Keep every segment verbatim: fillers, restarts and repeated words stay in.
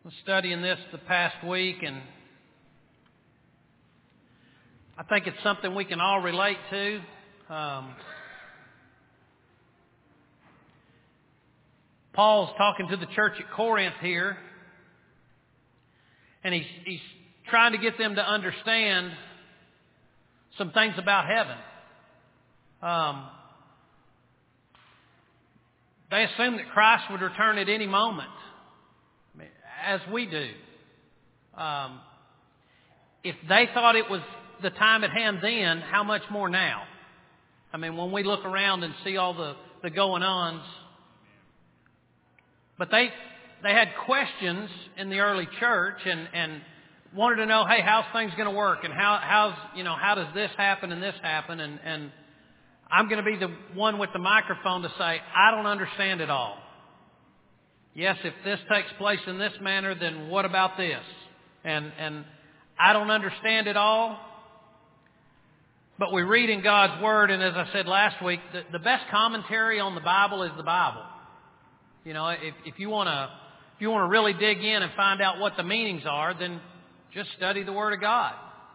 I was studying this the past week, and I think it's something we can all relate to. Um, Paul's talking to the church at Corinth here, and he's, he's trying to get them to understand some things about heaven. Um, they assumed that Christ would return at any moment, as we do. Um, if they thought it was the time at hand then, how much more now? I mean, when we look around and see all the, the going-ons. But they they had questions in the early church and, and wanted to know, hey, how's things going to work? And how how's you know how does this happen and this happen? And, and I'm going to be the one with the microphone to say, I don't understand it all. Yes, if this takes place in this manner, then what about this? And and I don't understand it all. But we read in God's Word, and as I said last week, the, the best commentary on the Bible is the Bible. You know, if, if you want to if you want to really dig in and find out what the meanings are, then just study the Word of God.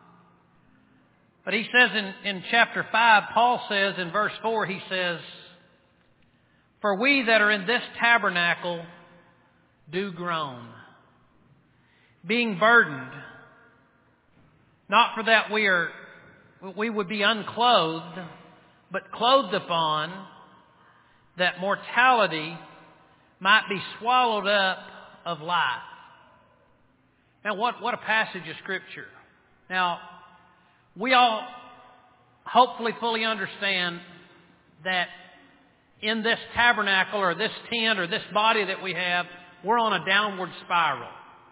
But he says in, in chapter five, Paul says in verse four, he says, "For we that are in this tabernacle do groan, being burdened, not for that we are we would be unclothed, but clothed upon, that mortality might be swallowed up of life." Now, what, what a passage of Scripture. Now, we all hopefully fully understand that in this tabernacle or this tent or this body that we have, we're on a downward spiral.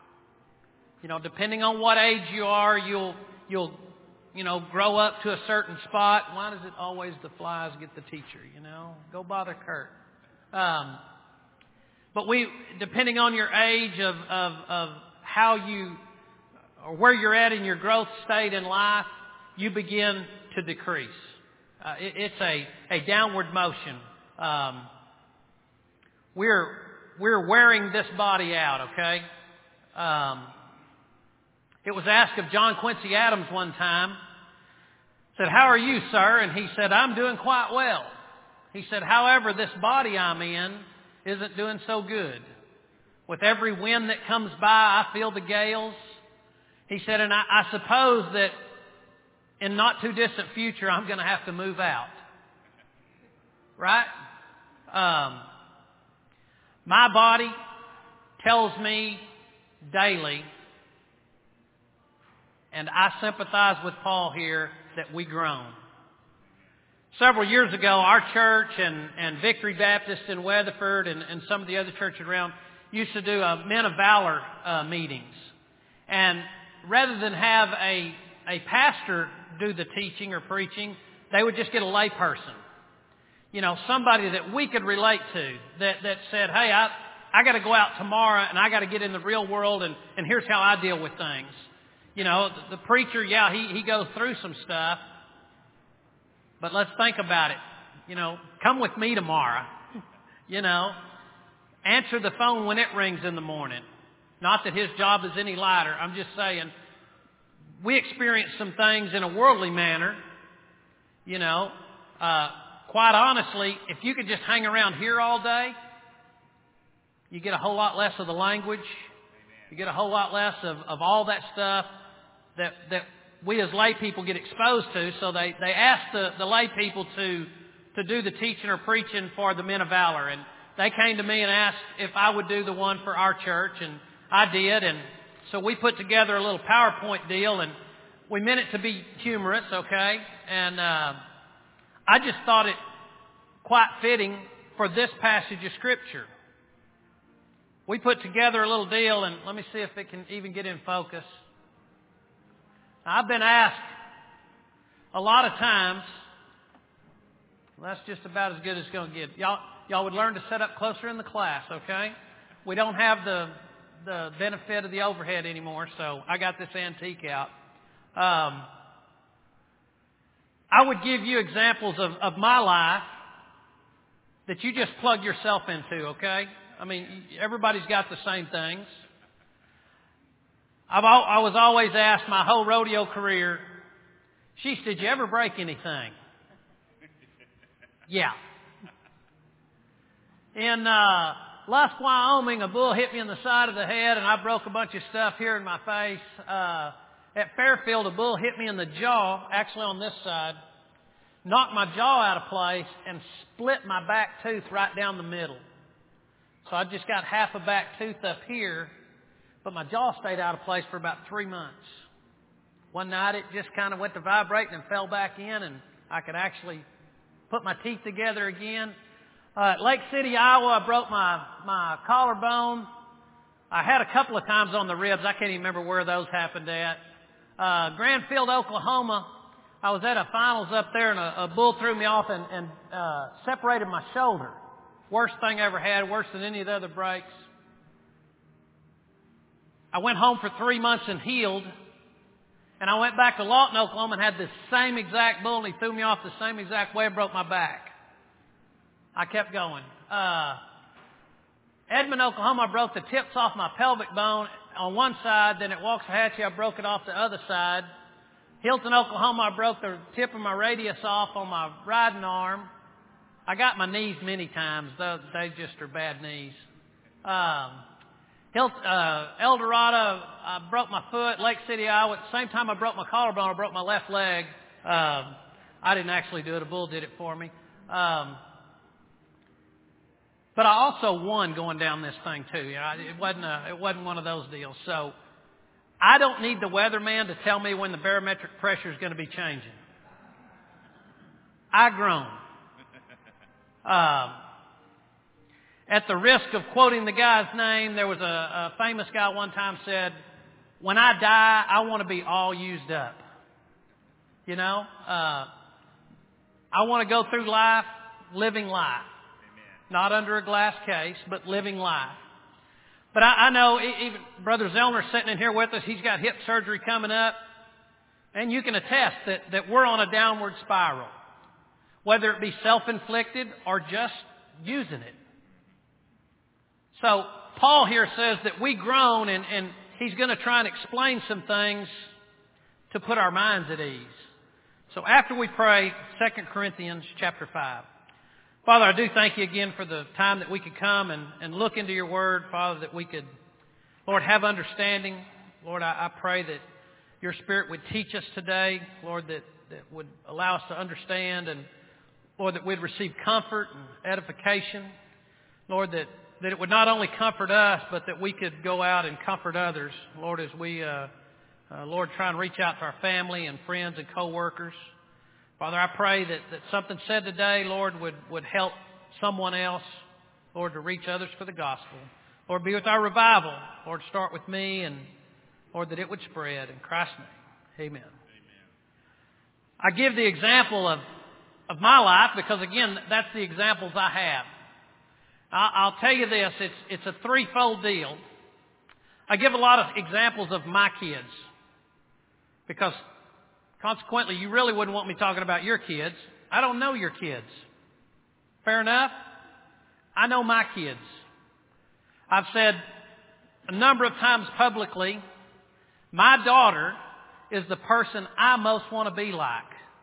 You know, depending on what age you are, you'll, you'll, you know, grow up to a certain spot. Why does it always the flies get the teacher, you know? Go bother Kurt. Um, but we, depending on your age of, of, of how you, or where you're at in your growth state in life, you begin to decrease. Uh, it, it's a, a downward motion. Um, we're, we're wearing this body out, okay? Um, it was asked of John Quincy Adams one time, said, "How are you, sir?" And he said, "I'm doing quite well." He said, "However, this body I'm in isn't doing so good. With every wind that comes by, I feel the gales." He said, "And I, I suppose that in not too distant future, I'm going to have to move out." Right? Um, my body tells me daily, and I sympathize with Paul here, that we groan. Several years ago, our church and, and Victory Baptist in Weatherford and, and some of the other churches around used to do uh, Men of Valor uh, meetings. And rather than have a, a pastor do the teaching or preaching, they would just get a lay person. You know, somebody that we could relate to that, that said, "Hey, I, I got to go out tomorrow and I got to get in the real world and, and here's how I deal with things." You know, the, the preacher, yeah, he, he goes through some stuff. But let's think about it. You know, come with me tomorrow. You know, answer the phone when it rings in the morning. Not that his job is any lighter. I'm just saying, we experience some things in a worldly manner. You know, uh, quite honestly, if you could just hang around here all day, you get a whole lot less of the language. You get a whole lot less of, of all that stuff that that we as lay people get exposed to. So they, they asked the, the lay people to, to do the teaching or preaching for the Men of Valor. And they came to me and asked if I would do the one for our church. And I did. And so we put together a little PowerPoint deal. And we meant it to be humorous, okay? And uh, I just thought it quite fitting for this passage of Scripture. We put together a little deal, and let me see if it can even get in focus. I've been asked a lot of times, well, that's just about as good as it's going to get. Y'all, y'all would learn to sit up closer in the class, okay? We don't have the the benefit of the overhead anymore, so I got this antique out. Um, I would give you examples of, of my life that you just plug yourself into, okay? I mean, everybody's got the same things. I've al- I was always asked my whole rodeo career, "Sheesh, did you ever break anything?" Yeah. In uh, Lusk, Wyoming, a bull hit me in the side of the head, and I broke a bunch of stuff here in my face. Uh, at Fairfield, a bull hit me in the jaw, actually on this side, knocked my jaw out of place, and split my back tooth right down the middle. So I just got half a back tooth up here, but my jaw stayed out of place for about three months. One night it just kind of went to vibrating and fell back in, and I could actually put my teeth together again. Uh, at Lake City, Iowa, I broke my, my collarbone. I had a couple of times on the ribs. I can't even remember where those happened at. Uh, Granfield, Oklahoma, I was at a finals up there, and a, a bull threw me off and, and uh, separated my shoulder. Worst thing I ever had, worse than any of the other breaks. I went home for three months and healed. And I went back to Lawton, Oklahoma, and had the same exact bull, and he threw me off the same exact way and broke my back. I kept going. Uh, Edmond, Oklahoma, I broke the tips off my pelvic bone on one side. Then at Waxahachie, I broke it off the other side. Hilton, Oklahoma, I broke the tip of my radius off on my riding arm. I got my knees many times. They, they just are bad knees. Um, Hilton, uh, El Dorado, I broke my foot. Lake City, Iowa, at the same time I broke my collarbone, I broke my left leg. Um, I didn't actually do it. A bull did it for me. Um, But I also won going down this thing too. You know, it wasn't a, it wasn't one of those deals. So I don't need the weatherman to tell me when the barometric pressure is going to be changing. I groan. Um, at the risk of quoting the guy's name, there was a, a famous guy one time said, "When I die, I want to be all used up." You know, uh, I want to go through life living life. Not under a glass case, but living life. But I, I know even Brother Zellner's sitting in here with us. He's got hip surgery coming up. And you can attest that, that we're on a downward spiral. Whether it be self-inflicted or just using it. So Paul here says that we groan, and, and he's going to try and explain some things to put our minds at ease. So after we pray, Second Corinthians chapter five. Father, I do thank you again for the time that we could come and, and look into your word, Father, that we could, Lord, have understanding. Lord, I, I pray that your Spirit would teach us today, Lord, that, that would allow us to understand, and, Lord, that we'd receive comfort and edification. Lord, that, that it would not only comfort us, but that we could go out and comfort others, Lord, as we, uh, uh, Lord, try and reach out to our family and friends and co-workers. Father, I pray that, that something said today, Lord, would, would help someone else, Lord, to reach others for the gospel. Lord, be with our revival. Lord, start with me, and Lord, that it would spread. In Christ's name, amen. Amen. I give the example of, of my life because, again, that's the examples I have. I, I'll tell you this, it's, it's a threefold deal. I give a lot of examples of my kids because consequently, you really wouldn't want me talking about your kids. I don't know your kids. Fair enough? I know my kids. I've said a number of times publicly, my daughter is the person I most want to be like.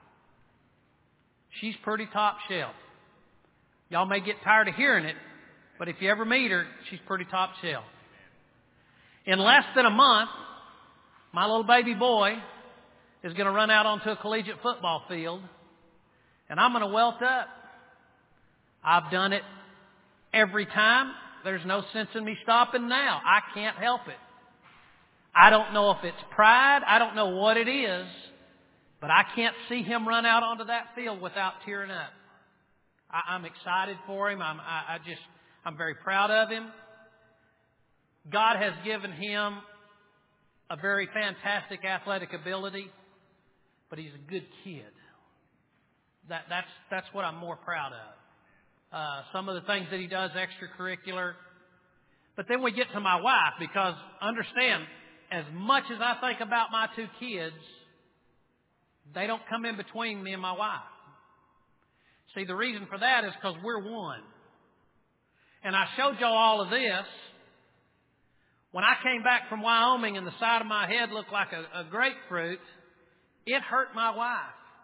She's pretty top shelf. Y'all may get tired of hearing it, but if you ever meet her, she's pretty top shelf. In less than a month, my little baby boy is going to run out onto a collegiate football field, and I'm going to welt up. I've done it every time. There's no sense in me stopping now. I can't help it. I don't know if it's pride. I don't know what it is, but I can't see him run out onto that field without tearing up. I, I'm excited for him. I'm, I, I just, I'm very proud of him. God has given him a very fantastic athletic ability. But he's a good kid. That, that's, that's what I'm more proud of. Uh, some of the things that he does extracurricular. But then we get to my wife, because understand, as much as I think about my two kids, they don't come in between me and my wife. See, the reason for that is because we're one. And I showed y'all all of this When I came back from Wyoming and the side of my head looked like a, a grapefruit, it hurt my wife.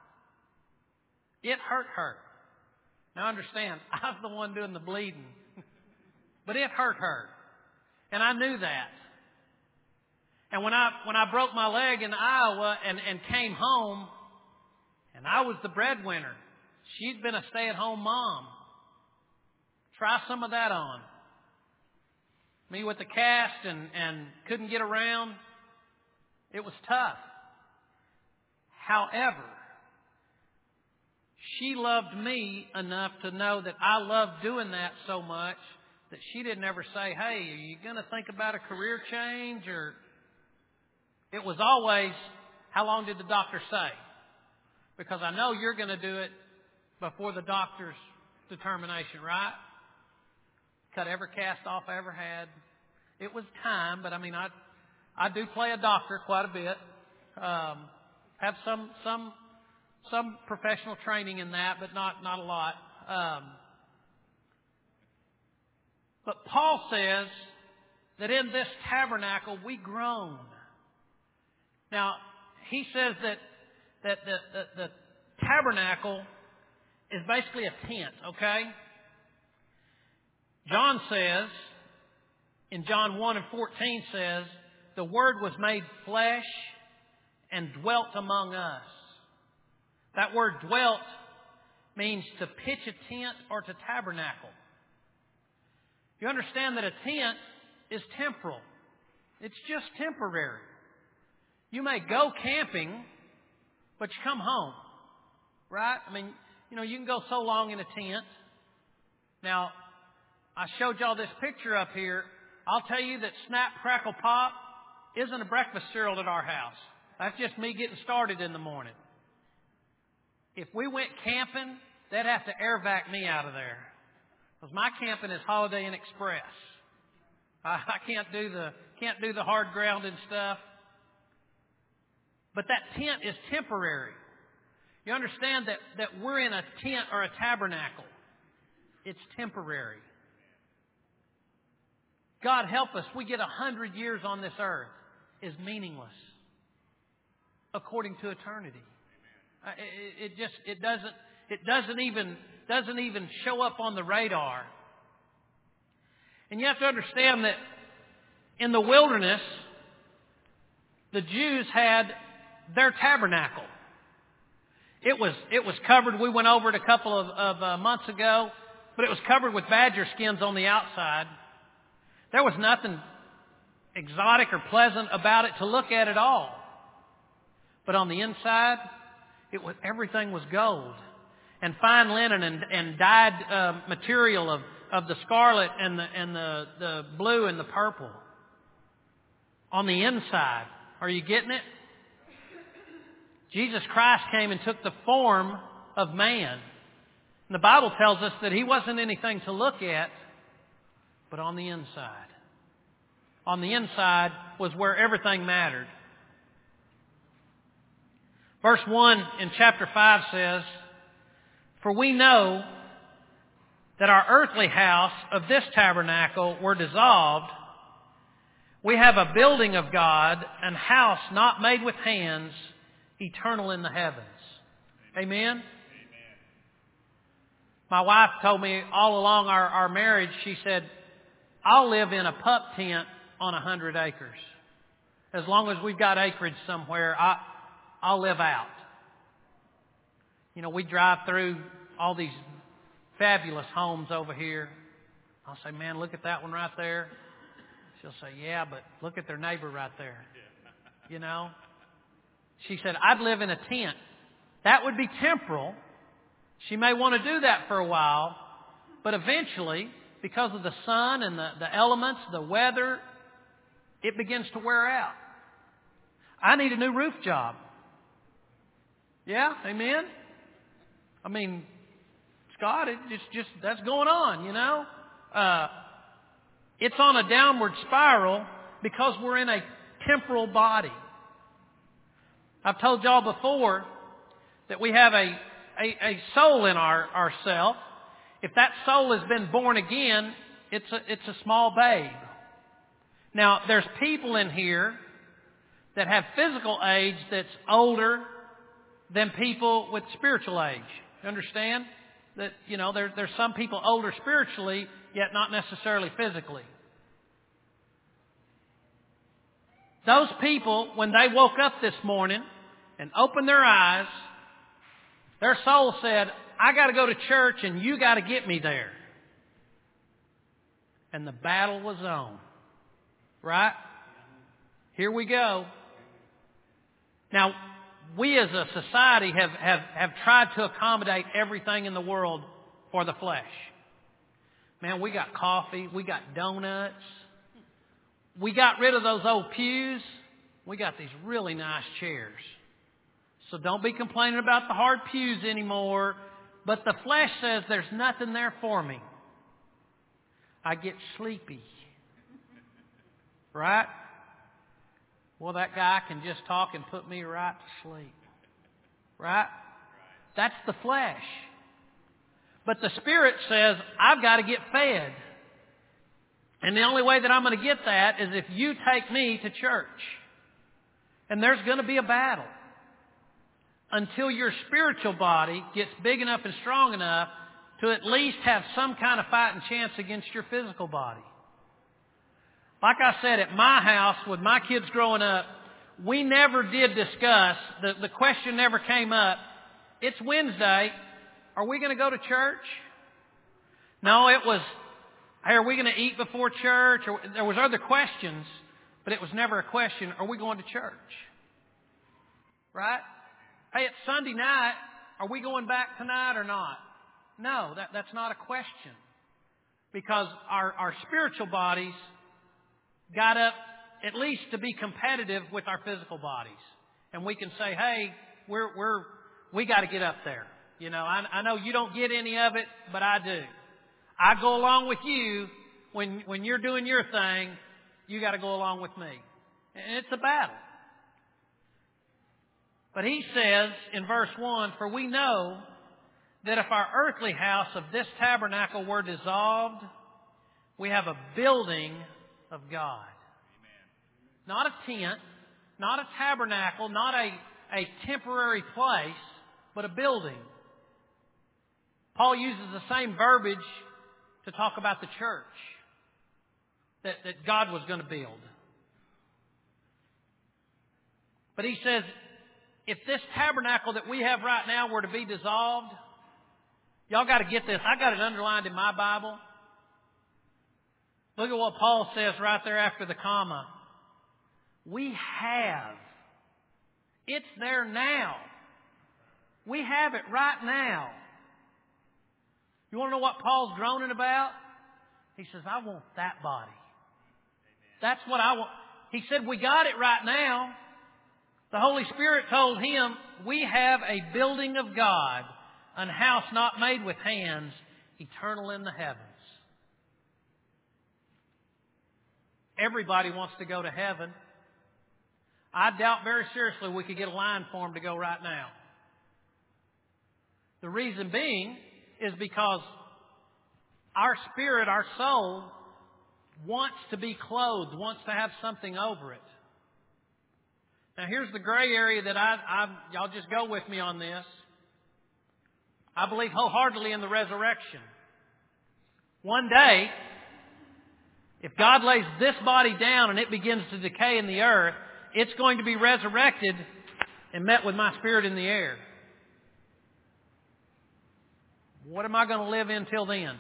It hurt her. Now understand, I was the one doing the bleeding. But it hurt her. And I knew that. And when I when I broke my leg in Iowa and, and came home, and I was the breadwinner, she'd been a stay-at-home mom. Try some of that on. Me with the cast and, and couldn't get around. It was tough. However, she loved me enough to know that I loved doing that so much that she didn't ever say, hey, are you going to think about a career change? Or it was always, how long did the doctor say? Because I know you're going to do it before the doctor's determination, right? Cut every cast off I ever had. It was time, but I mean, I I do play a doctor quite a bit. Um, have some some some professional training in that, but not not a lot. Um, but Paul says that in this tabernacle we groan. Now he says that that the, the, the tabernacle is basically a tent. Okay. John says, in John one and fourteen says, the Word was made flesh and dwelt among us. That word dwelt means to pitch a tent or to tabernacle. You understand that a tent is temporal. It's just temporary. You may go camping, but you come home. Right? I mean, you know, you can go so long in a tent. Now, I showed y'all this picture up here. I'll tell you that Snap, Crackle, Pop isn't a breakfast cereal at our house. That's just me getting started in the morning. If we went camping, they'd have to air vac me out of there. Because my camping is Holiday Inn Express. I, I can't do the can't do the hard ground and stuff. But that tent is temporary. You understand that, that we're in a tent or a tabernacle. It's temporary. God help us, we get a hundred years on this earth is meaningless according to eternity. It, it just it doesn't it doesn't even doesn't even show up on the radar. And you have to understand that in the wilderness, the Jews had their tabernacle. It was it was covered. We went over it a couple of, of uh, months ago, but it was covered with badger skins on the outside. There was nothing exotic or pleasant about it to look at at all. But on the inside, it was everything was gold and fine linen and, and dyed uh, material of, of the scarlet and the and the, the blue and the purple. On the inside, are you getting it? Jesus Christ came and took the form of man. And the Bible tells us that He wasn't anything to look at, but on the inside. On the inside was where everything mattered. Verse one in chapter five says, for we know that our earthly house of this tabernacle were dissolved. We have a building of God, an house not made with hands, eternal in the heavens. Amen? Amen. My wife told me all along our, our marriage, she said, I'll live in a pup tent on a hundred acres. As long as we've got acreage somewhere, I, I'll live out. You know, we drive through all these fabulous homes over here. I'll say, man, look at that one right there. She'll say, yeah, but look at their neighbor right there. You know? She said, I'd live in a tent. That would be temporal. She may want to do that for a while, but eventually, because of the sun and the, the elements, the weather, it begins to wear out. I need a new roof job. Yeah, amen? I mean, Scott, it just, just that's going on, you know? Uh, it's on a downward spiral because we're in a temporal body. I've told y'all before that we have a, a, a soul in our ourself. If that soul has been born again, it's a, it's a small babe. Now, there's people in here that have physical age that's older than people with spiritual age. You understand? That, you know, there, there's some people older spiritually, yet not necessarily physically. Those people, when they woke up this morning and opened their eyes, their soul said, I got to go to church and you got to get me there. And the battle was on. Right? Here we go. Now, we as a society have, have, have tried to accommodate everything in the world for the flesh. Man, we got coffee. We got donuts. We got rid of those old pews. We got these really nice chairs. So don't be complaining about the hard pews anymore. But the flesh says there's nothing there for me. I get sleepy. Right? Well, that guy can just talk and put me right to sleep. Right? That's the flesh. But the Spirit says, I've got to get fed. And the only way that I'm going to get that is if you take me to church. And there's going to be a battle. Until your spiritual body gets big enough and strong enough to at least have some kind of fighting chance against your physical body. Like I said, at my house, with my kids growing up, we never did discuss, the, the question never came up, it's Wednesday, are we going to go to church? No, it was, hey, are we going to eat before church? Or, there was other questions, but it was never a question, are we going to church? Right? Hey, it's Sunday night, are we going back tonight or not? No, that, that's not a question. Because our, our spiritual bodies got up at least to be competitive with our physical bodies. And we can say, hey, we're, we're, we got to get up there. You know, I, I know you don't get any of it, but I do. I go along with you when, when you're doing your thing, you got to go along with me. And it's a battle. But he says in verse one, for we know that if our earthly house of this tabernacle were dissolved, we have a building of God. Amen. Not a tent, not a tabernacle, not a, a temporary place, but a building. Paul uses the same verbiage to talk about the church that, that God was going to build. But he says, if this tabernacle that we have right now were to be dissolved, y'all got to get this. I got it underlined in my Bible. Look at what Paul says right there after the comma. We have. It's there now. We have it right now. You want to know what Paul's groaning about? He says, I want that body. That's what I want. He said, we got it right now. The Holy Spirit told him, we have a building of God, an house not made with hands, eternal in the heavens. Everybody wants to go to heaven. I doubt very seriously we could get a line form to go right now. The reason being is because our spirit, our soul, wants to be clothed, wants to have something over it. Now here's the gray area that I, I, y'all just go with me on this. I believe wholeheartedly in the resurrection. One day, if God lays this body down and it begins to decay in the earth, it's going to be resurrected and met with my spirit in the air. What am I going to live in till then?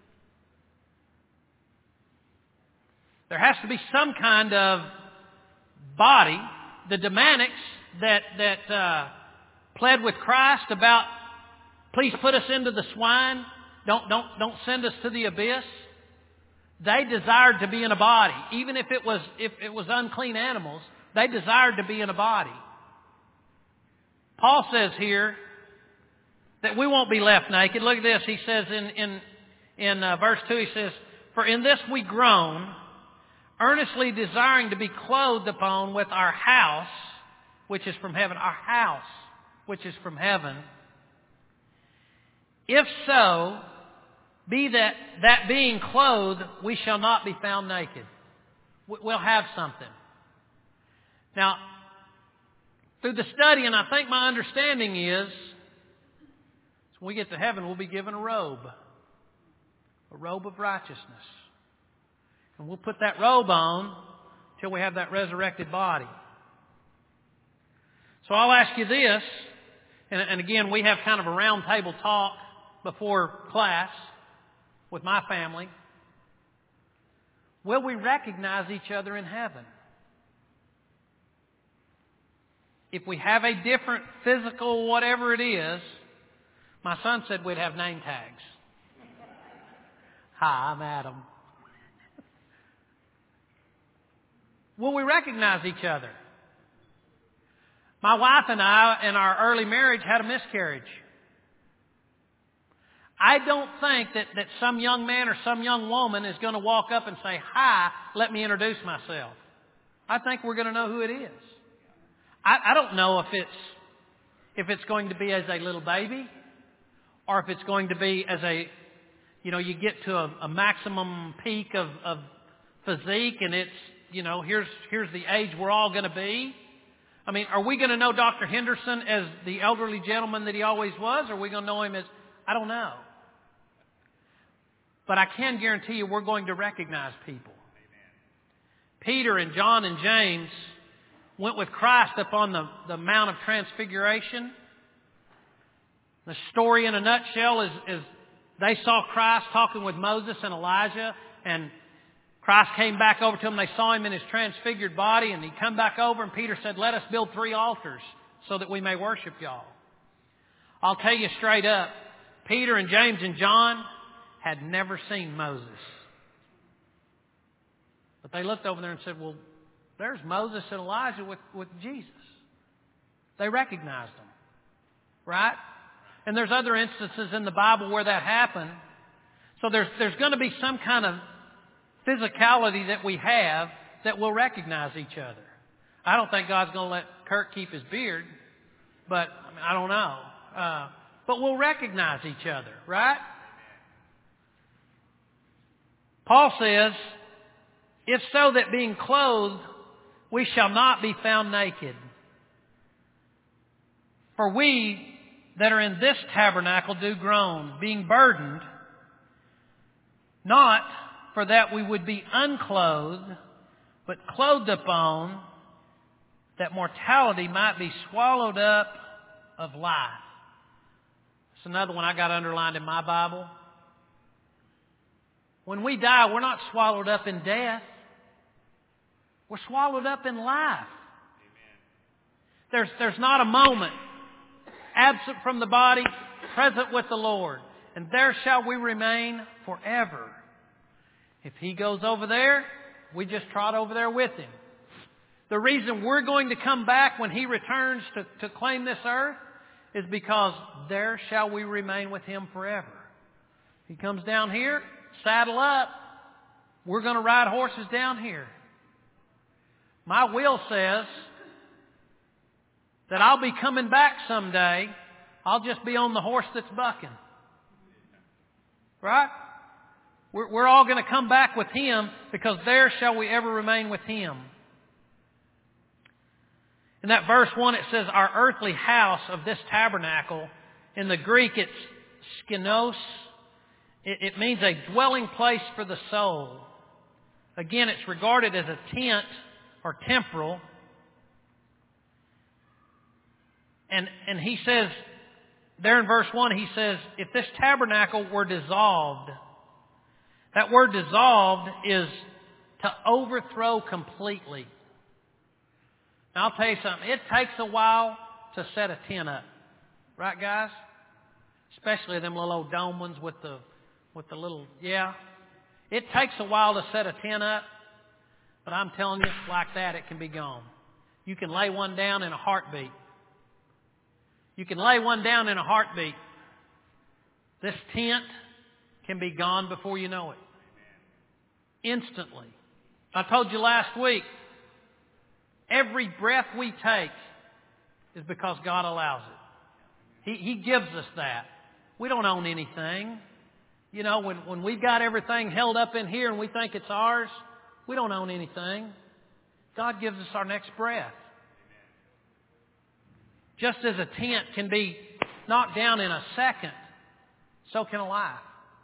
There has to be some kind of body. The Demanics that that uh, pled with Christ about, please put us into the swine, don't don't don't send us to the abyss. They desired to be in a body, even if it was if it was unclean animals. They desired to be in a body. Paul says here that we won't be left naked. Look at this. He says in in in uh, verse two. He says, "For in this we groan, earnestly desiring to be clothed upon with our house, which is from heaven." Our house, which is from heaven. If so, be that that being clothed, we shall not be found naked. we'll have something. Now, through the study, and I think my understanding is, when we get to heaven, we'll be given a robe. A robe of righteousness. And we'll put that robe on till we have that resurrected body. So I'll ask you this, and, and again, we have kind of a round table talk before class with my family. Will we recognize each other in heaven? If we have a different physical whatever it is, my son said we'd have name tags. Hi, I'm Adam. Will we recognize each other? My wife and I, in our early marriage, had a miscarriage. I don't think that, that some young man or some young woman is going to walk up and say, "Hi, let me introduce myself." I think we're going to know who it is. I, I don't know if it's if it's going to be as a little baby, or if it's going to be as a, you know, you get to a, a maximum peak of, of physique, and it's, you know, here's here's the age we're all going to be. I mean, are we going to know Doctor Henderson as the elderly gentleman that he always was? Or are we going to know him as, I don't know. But I can guarantee you we're going to recognize people. Amen. Peter and John and James went with Christ up on the, the Mount of Transfiguration. The story in a nutshell is, is they saw Christ talking with Moses and Elijah, and Christ came back over to them. They saw him in his transfigured body, and he come back over, and Peter said, "Let us build three altars so that we may worship y'all." I'll tell you straight up, Peter and James and John had never seen Moses. But they looked over there and said, "Well, there's Moses and Elijah with, with Jesus." They recognized them. Right? And there's other instances in the Bible where that happened. So there's, there's going to be some kind of physicality that we have that will recognize each other. I don't think God's going to let Kirk keep his beard, but I, mean, I don't know. Uh, but we'll recognize each other, right? Paul says, "If so that being clothed, we shall not be found naked. For we that are in this tabernacle do groan, being burdened, not for that we would be unclothed, but clothed upon, that mortality might be swallowed up of life." It's another one I got underlined in my Bible. When we die, we're not swallowed up in death. We're swallowed up in life. Amen. There's, there's not a moment absent from the body, present with the Lord. And there shall we remain forever. If He goes over there, we just trot over there with Him. The reason we're going to come back when He returns to, to claim this earth is because there shall we remain with Him forever. He comes down here, saddle up. We're going to ride horses down here. My will says that I'll be coming back someday. I'll just be on the horse that's bucking. Right? We're, we're all going to come back with Him, because there shall we ever remain with Him. In that verse one, it says, our earthly house of this tabernacle. In the Greek, it's skinos. It, it means a dwelling place for the soul. Again, it's regarded as a tent or temporal. And, and he says, there in verse one, he says, if this tabernacle were dissolved, that word dissolved is to overthrow completely. Now, I'll tell you something. It takes a while to set a tent up. Right, guys? Especially them little old dome ones with the, with the little, yeah. It takes a while to set a tent up. But I'm telling you, like that, it can be gone. You can lay one down in a heartbeat. You can lay one down in a heartbeat. This tent can be gone before you know it. Instantly. I told you last week, every breath we take is because God allows it. He, he gives us that. We don't own anything. You know, when, when we've got everything held up in here and we think it's ours, We don't own anything. God gives us our next breath. Just as a tent can be knocked down in a second, so can a life.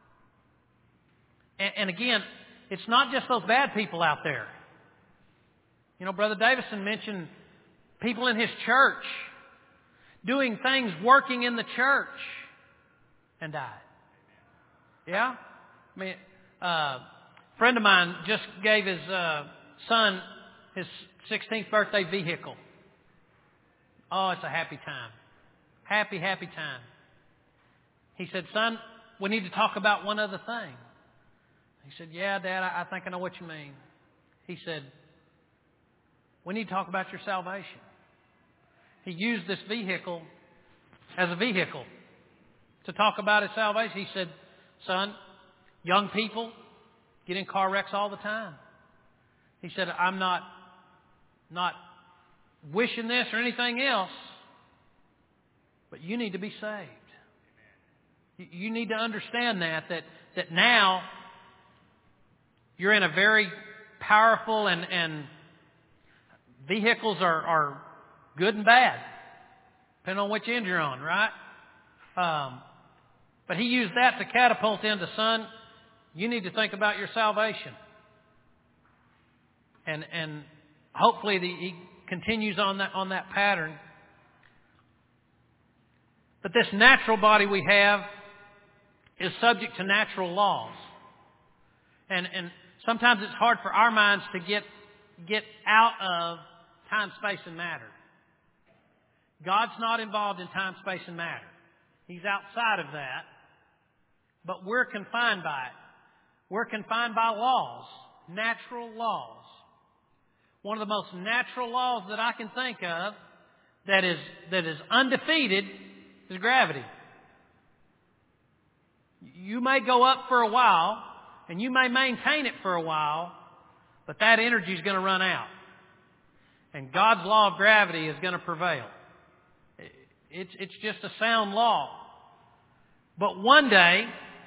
And, and again, it's not just those bad people out there. You know, Brother Davison mentioned people in his church doing things, working in the church, and died. Yeah? I mean, uh, a friend of mine just gave his uh, son his sixteenth birthday vehicle. Oh, it's a happy time. Happy, happy time. He said, son, we need to talk about one other thing. He said, yeah, Dad, I, I think I know what you mean. He said, we need to talk about your salvation. He used this vehicle as a vehicle to talk about his salvation. He said, son, young people get in car wrecks all the time. He said, I'm not, not wishing this or anything else, but you need to be saved. You, you need to understand that, that, that now you're in a very powerful and, and vehicles are, are good and bad, depending on which end you're on, right? Um, but he used that to catapult into, son, you need to think about your salvation. And and hopefully the, he continues on that on that pattern. But this natural body we have is subject to natural laws. And and sometimes it's hard for our minds to get get out of time, space, and matter. God's not involved in time, space, and matter. He's outside of that. But we're confined by it. We're confined by laws, natural laws. One of the most natural laws that I can think of that is, that is undefeated is gravity. You may go up for a while, and you may maintain it for a while, but that energy is going to run out. And God's law of gravity is going to prevail. It's, it's just a sound law. But one day,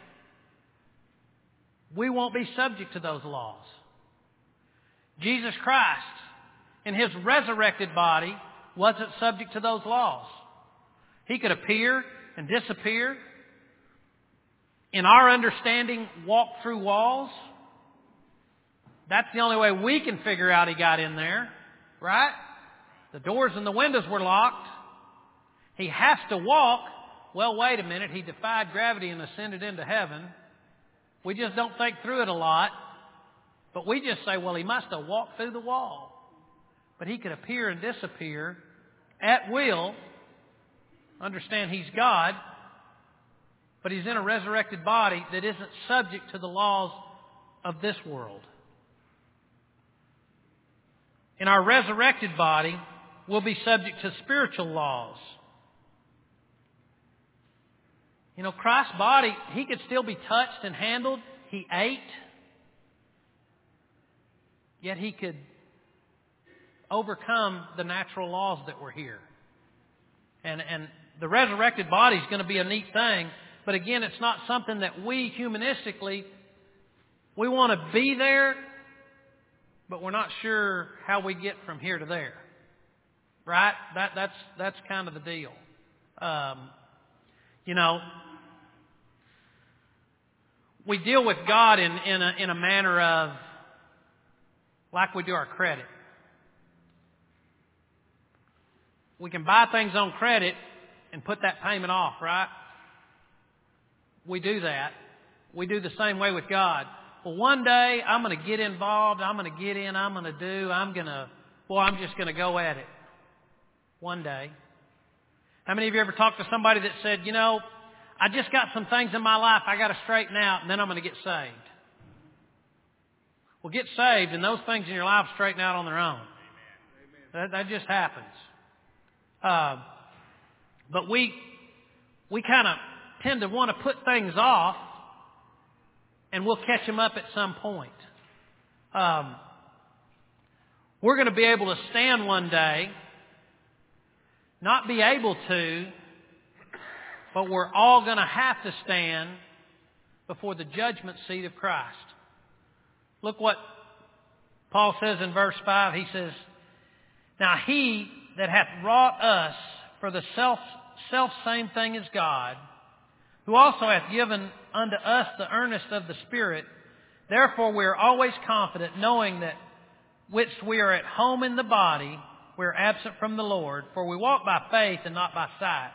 we won't be subject to those laws. Jesus Christ, in His resurrected body, wasn't subject to those laws. He could appear and disappear. In our understanding, walk through walls. That's the only way we can figure out He got in there, right? The doors and the windows were locked. He has to walk. Well, wait a minute. He defied gravity and ascended into heaven. We just don't think through it a lot. But we just say, well, He must have walked through the wall. But He could appear and disappear at will. Understand He's God. But He's in a resurrected body that isn't subject to the laws of this world. In our resurrected body, we'll be subject to spiritual laws. You know, Christ's body, He could still be touched and handled. He ate. Yet He could overcome the natural laws that were here. And, and the resurrected body is going to be a neat thing. But again, it's not something that we humanistically, we want to be there, but we're not sure how we get from here to there. Right? That, that's, that's kind of the deal. Um, you know, we deal with God in, in, a, in a manner of like we do our credit. We can buy things on credit and put that payment off, right? We do that. We do the same way with God. Well, one day I'm going to get involved. I'm going to get in. I'm going to do. I'm going to, boy, I'm just going to go at it. One day. How many of you ever talked to somebody that said, you know, I just got some things in my life I got to straighten out and then I'm going to get saved? Well, get saved and those things in your life straighten out on their own. That, that just happens. Uh, but we, we kind of tend to want to put things off and we'll catch them up at some point. Um, we're going to be able to stand one day, not be able to, but we're all going to have to stand before the judgment seat of Christ. Look what Paul says in verse five, he says, "Now he that hath wrought us for the self, self same thing as God, who also hath given unto us the earnest of the Spirit, therefore we are always confident, knowing that whilst we are at home in the body, we are absent from the Lord, for we walk by faith and not by sight.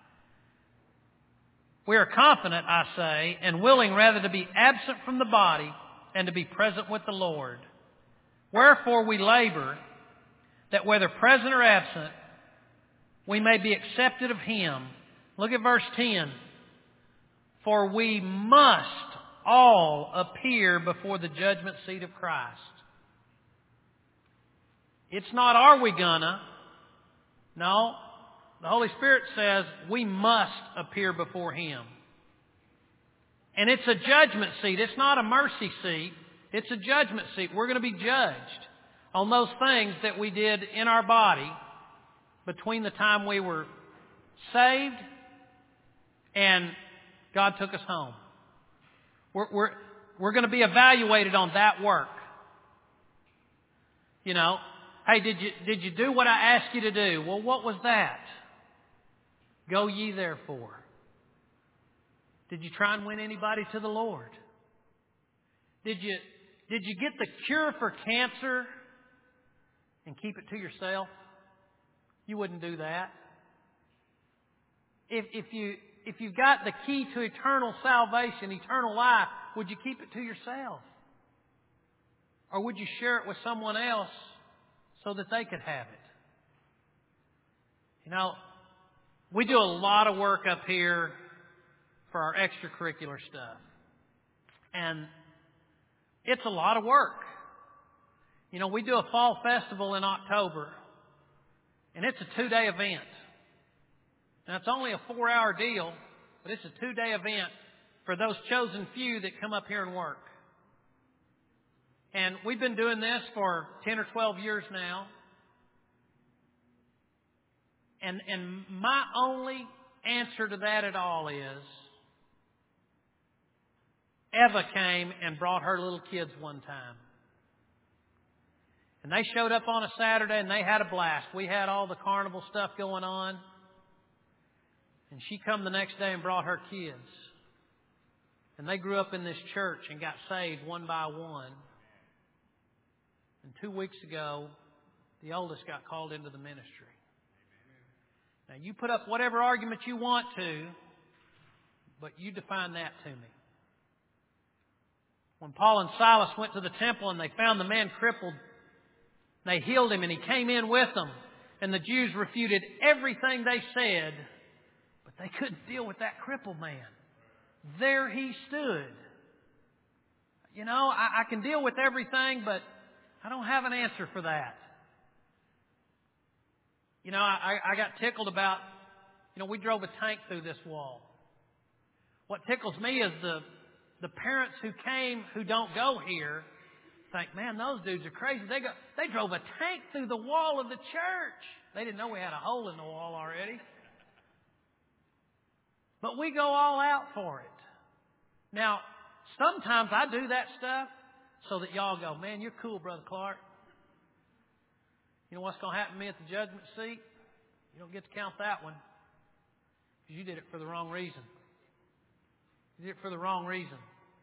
We are confident, I say, and willing rather to be absent from the body and to be present with the Lord. Wherefore we labor, that whether present or absent, we may be accepted of Him." Look at verse ten. "For we must all appear before the judgment seat of Christ." It's not are we gonna. No. The Holy Spirit says we must appear before Him. And it's a judgment seat. It's not a mercy seat. It's a judgment seat. We're going to be judged on those things that we did in our body between the time we were saved and God took us home. We're, we're, we're going to be evaluated on that work. You know, hey, did you, did you do what I asked you to do? Well, what was that? Go ye therefore. Did you try and win anybody to the Lord? Did you, did you get the cure for cancer and keep it to yourself? You wouldn't do that. If, if you, if you've got the key to eternal salvation, eternal life, would you keep it to yourself? Or would you share it with someone else so that they could have it? You know, we do a lot of work up here for our extracurricular stuff. And it's a lot of work. You know, we do a fall festival in October, and it's a two-day event. Now, it's only a four-hour deal, but it's a two-day event for those chosen few that come up here and work. And we've been doing this for ten or twelve years now. And, and my only answer to that at all is, Eva came and brought her little kids one time. And they showed up on a Saturday and they had a blast. We had all the carnival stuff going on. And she come the next day and brought her kids. And they grew up in this church and got saved one by one. And two weeks ago, the oldest got called into the ministry. Now, you put up whatever argument you want to, but you define that to me. When Paul and Silas went to the temple and they found the man crippled, they healed him and he came in with them. And the Jews refuted everything they said, but they couldn't deal with that crippled man. There he stood. You know, I, I can deal with everything, but I don't have an answer for that. You know, I, I got tickled about, you know, we drove a tank through this wall. What tickles me is the the parents who came who don't go here think, man, those dudes are crazy. They go, they drove a tank through the wall of the church. They didn't know we had a hole in the wall already. But we go all out for it. Now, sometimes I do that stuff so that y'all go, man, you're cool, Brother Clark. You know what's going to happen to me at the judgment seat? You don't get to count that one. Because you did it for the wrong reason. You did it for the wrong reason.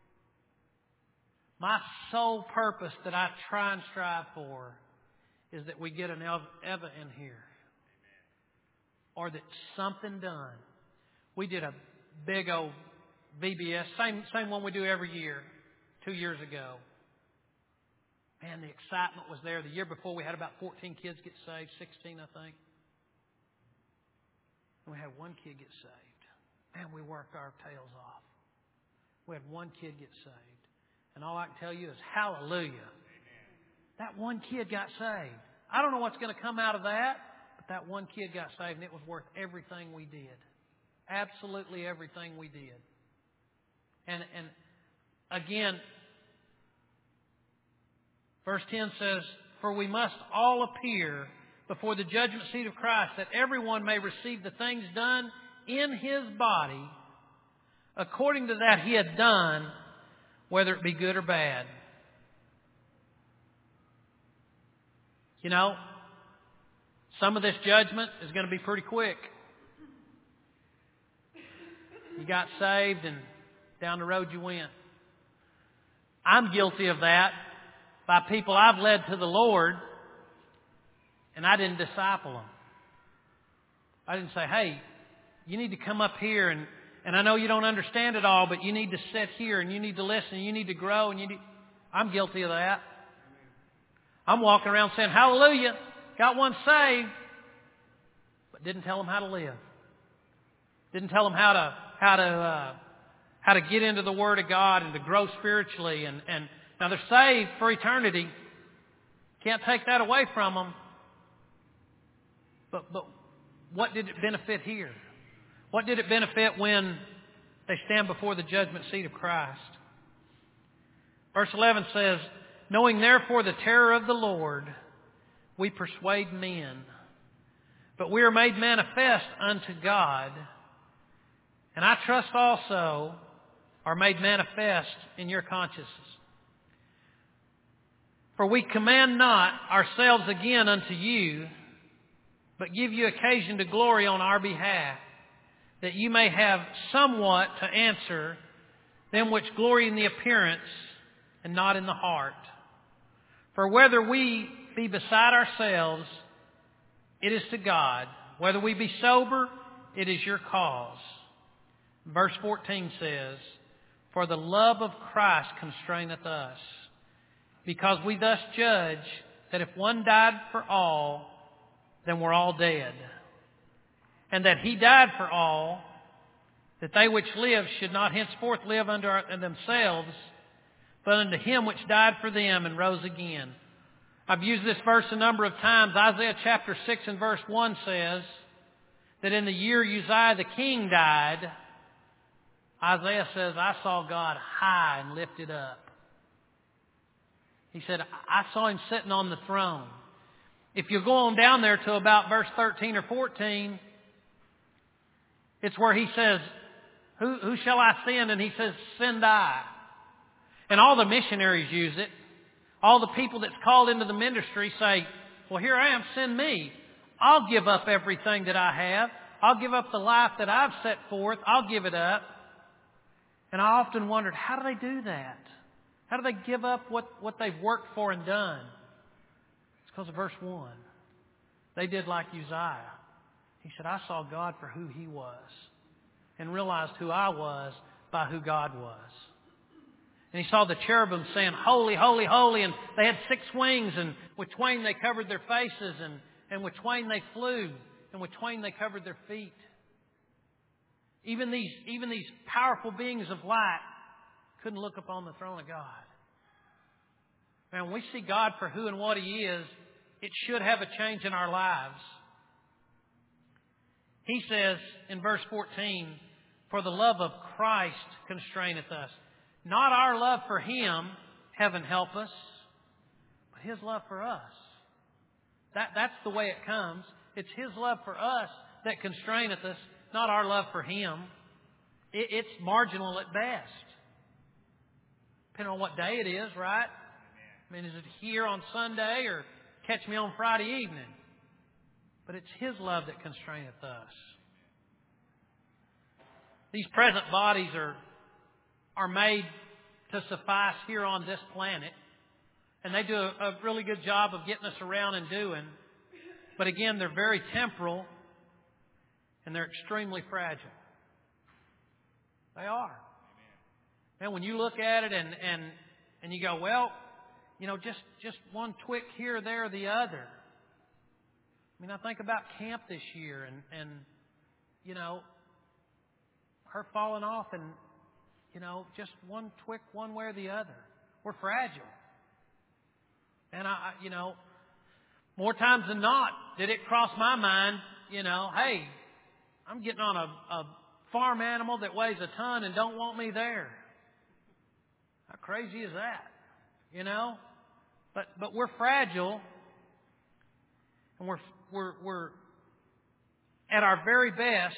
My sole purpose that I try and strive for is that we get an Eva in here. Or that something done. We did a big old V B S, same, same one we do every year, two years ago. Man, the excitement was there. The year before we had about fourteen kids get saved, sixteen I think. And we had one kid get saved. Man, we worked our tails off. We had one kid get saved. And all I can tell you is hallelujah. Amen. That one kid got saved. I don't know what's going to come out of that, but that one kid got saved and it was worth everything we did. Absolutely everything we did. And, and again, verse ten says, "For we must all appear before the judgment seat of Christ, that everyone may receive the things done in his body according to that he had done, whether it be good or bad." You know, some of this judgment is going to be pretty quick. You got saved and down the road you went. I'm guilty of that by people I've led to the Lord, and I didn't disciple them. I didn't say, hey, you need to come up here, and, and I know you don't understand it all, but you need to sit here, and you need to listen, and you need to grow. And you need... I'm guilty of that. I'm walking around saying, hallelujah, got one saved, but didn't tell them how to live. Didn't tell them how to how to uh, how to get into the Word of God and to grow spiritually. And, and now they're saved for eternity. Can't take that away from them. But but what did it benefit here? What did it benefit when they stand before the judgment seat of Christ? Verse eleven says, knowing therefore the terror of the Lord, we persuade men. But we are made manifest unto God, and I trust also are made manifest in your consciences. For we command not ourselves again unto you, but give you occasion to glory on our behalf, that you may have somewhat to answer them which glory in the appearance and not in the heart. For whether we be beside ourselves, it is to God. Whether we be sober, it is your cause. Verse fourteen says, for the love of Christ constraineth us, because we thus judge that if one died for all, then we're all dead. And that He died for all, that they which live should not henceforth live unto themselves, but unto Him which died for them and rose again. I've used this verse a number of times. Isaiah chapter six and verse one says that in the year Uzziah the king died, Isaiah says, I saw God high and lifted up. He said, I saw Him sitting on the throne. If you go on down there to about verse thirteen or fourteen, it's where He says, who, who shall I send? And He says, send I. And all the missionaries use it. All the people that's called into the ministry say, well, here I am, send me. I'll give up everything that I have. I'll give up the life that I've set forth. I'll give it up. And I often wondered, how do they do that? How do they give up what, what they've worked for and done? It's because of verse one. They did like Uzziah. He said, I saw God for who He was and realized who I was by who God was. And he saw the cherubim saying, holy, holy, holy. And they had six wings, and with twain they covered their faces, and, and with twain they flew, and with twain they covered their feet. Even these, even these powerful beings of light couldn't look upon the throne of God. And when we see God for who and what He is, it should have a change in our lives. He says in verse fourteen, for the love of Christ constraineth us. Not our love for Him, heaven help us, but His love for us. That, that's the way it comes. It's His love for us that constraineth us, not our love for Him. It, it's marginal at best. Depending on what day it is, right? I mean, is it here on Sunday or catch me on Friday evening? But it's His love that constraineth us. These present bodies are are made to suffice here on this planet. And they do a, a really good job of getting us around and doing. But again, they're very temporal and they're extremely fragile. They are. And when you look at it and, and, and you go, well, you know, just, just one tweak here, there, or the other. I mean, I think about camp this year and, and you know, her falling off and You know, just one tweak one way or the other. We're fragile. And, I, you know, more times than not did it cross my mind, you know, hey, I'm getting on a, a farm animal that weighs a ton and don't want me there. How crazy is that? You know? But but we're fragile. And we're we're we're at our very best,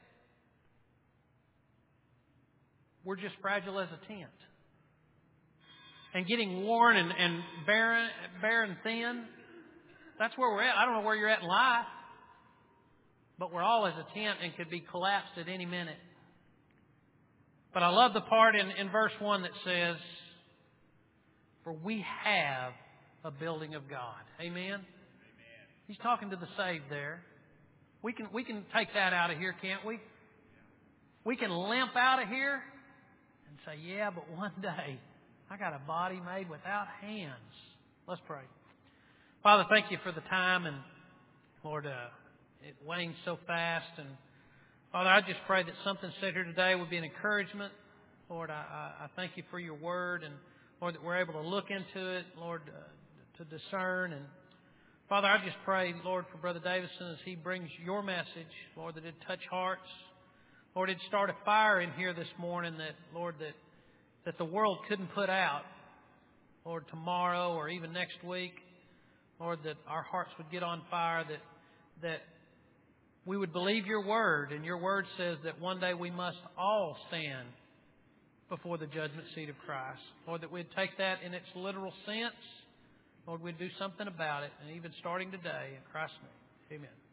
we're just fragile as a tent. And getting worn and, and barren, bare and thin, that's where we're at. I don't know where you're at in life, but we're all as a tent and could be collapsed at any minute. But I love the part in, in verse one that says, for we have a building of God. Amen? Amen. He's talking to the saved there. We can, we can take that out of here, can't we? We can limp out of here and say, yeah, but one day I got a body made without hands. Let's pray. Father, thank you for the time, and Lord, uh, it wanes so fast. And Father, I just pray that something said here today would be an encouragement. Lord, I, I, I thank you for your word, and Lord, that we're able to look into it, Lord, uh, to discern. And Father, I just pray, Lord, for Brother Davison as he brings your message, Lord, that it touch hearts. Lord, it'd start a fire in here this morning that, Lord, that, that the world couldn't put out. Lord, tomorrow or even next week, Lord, that our hearts would get on fire, that that we would believe your word. And your word says that one day we must all stand before the judgment seat of Christ. Lord, that we'd take that in its literal sense. Lord, we'd do something about it, and even starting today, in Christ's name. Amen.